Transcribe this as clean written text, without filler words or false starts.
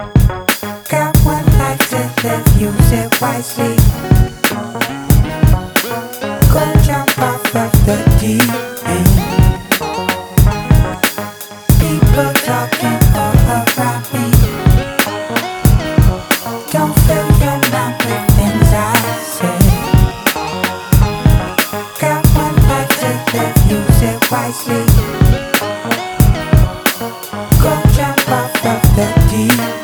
Got one life to live, use it wisely. Go jump off of the deep end. People talking all around me. Don't fill your mind with things I say. Got one life to live, use it wisely. Go jump off of the deep end.